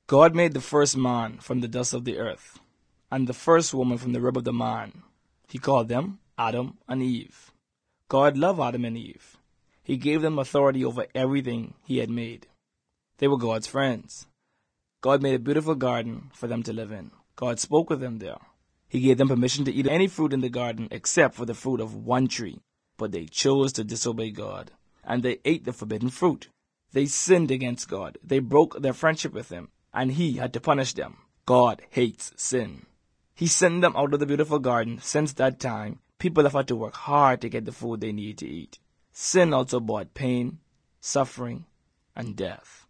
God made the first man from the dust of the earth, and the first woman from the rib of the man. He called them Adam and Eve. God loved Adam and Eve. He gave them authority over everything he had made. They were God's friends. God made a beautiful garden for them to live in. God spoke with them there. He gave them permission to eat any fruit in the garden except for the fruit of one tree. But they chose to disobey God, and they ate the forbidden fruit. They sinned against God. They broke their friendship with him, and he had to punish them. God hates sin. He sent them out of the beautiful garden. Since that time, people have had to work hard to get the food they need to eat. Sin also brought pain, suffering, and death.